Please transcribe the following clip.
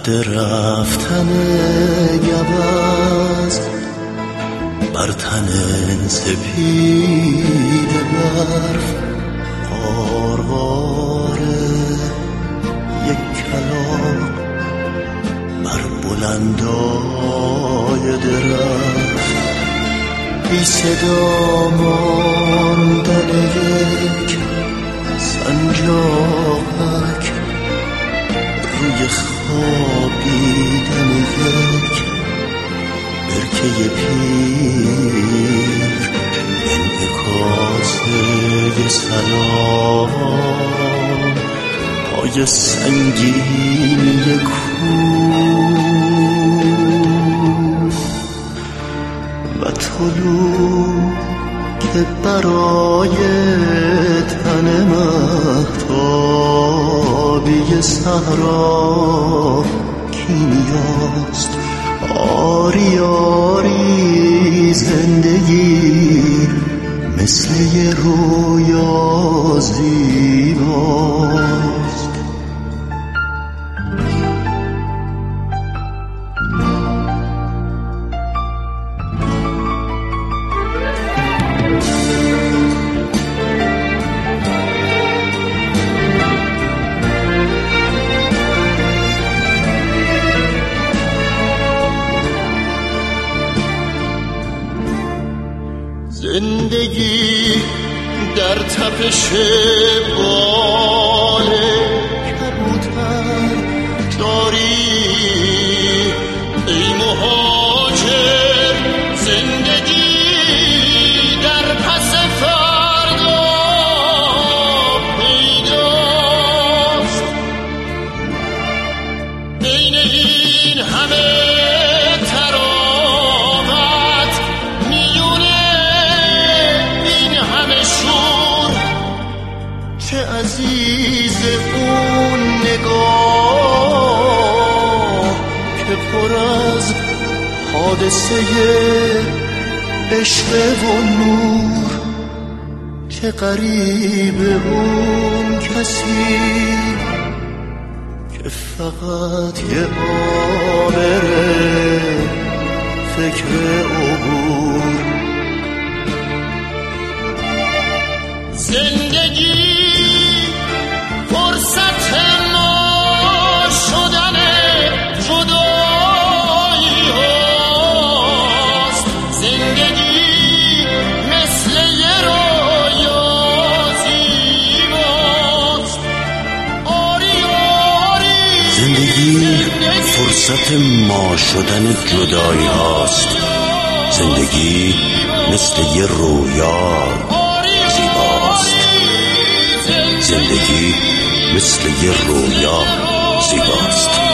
وقت رفتن گوز بر تن سپید برف غارغار یک کلاغ بر بلندای درخت بی صدا ماندن یک سنجاقک روی خوابیدن یک برکه پیر انعکاس سلام پای سنگین کوه و طلوع که برای تن مهتابی صحرا کیمیاست. آری آری زندگی مثل یه رویا زیباست. زندگی در تپش بال کبوتر داری ای مهاجر. زندگی در پس فردا پیداست. بین این همه چه عزیز اون نگاه که پر از حادثه عشق و نور. چه غریب اون کسی که فقط یه آبره فکر عبور. زندگی فرصت ما شدن جدایی هاست. زندگی مثل یه رویا زیباست. آری آری زندگی فرصت ما شدن جدایی هاست. زندگی مثل یه رویا زندگی مثل یه رویا زیباست.